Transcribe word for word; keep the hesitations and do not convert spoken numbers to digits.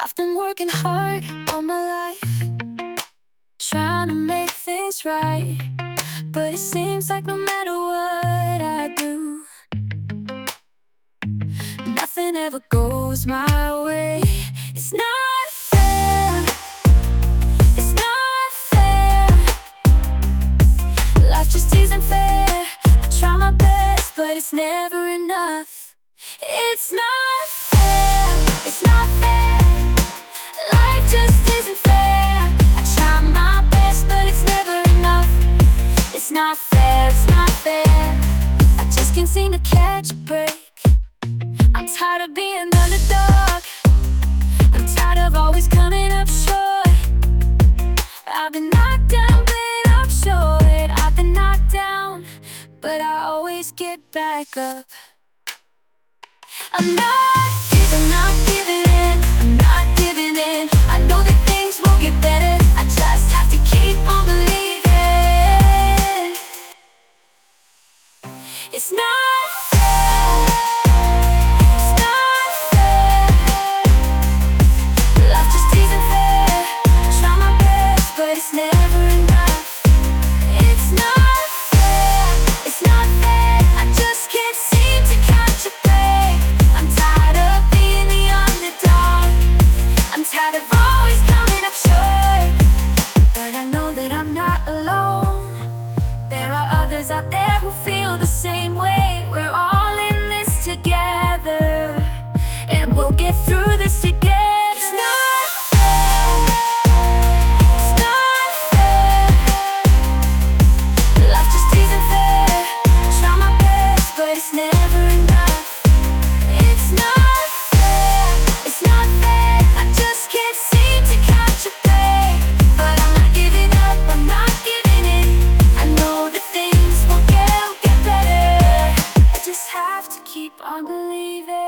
I've been working hard all my life, trying to make things right. But it seems like no matter what I do, nothing ever goes my way. It's not fair, it's not fair. Life just isn't fair. I try my best, but it's never enough. It's not fair, it's not fair. Life just isn't fair. I try my best, but it's never enough. It's not fair, it's not fair. I just can't seem to catch a break. I'm tired of being underdog. I'm tired of always coming up short. I've been knocked down, but I'm short. I've been knocked down, but I always get back up. I'm not giving, not giving in. I'm not giving in. I know that things will get better. I just have to keep on believing. It's not fair. It's not fair. Life just isn't fair. I try my best, but it's never enough. It's not fair. It's not fair. I just can't seem to catch a break. I'm tired of being the underdog. I'm tired of always coming up short. But I know that I'm not alone. There are others out there who feel the same way. We're all in this together, and we'll get through this together. It's not fair. It's not fair. Life just isn't fair. Try my best, but it's never enough. It's not fair. It's not fair. I just can't seem to catch a break. But I'm not giving up, I'm not giving in. I know that things will get, get better. I just have to keep on believing.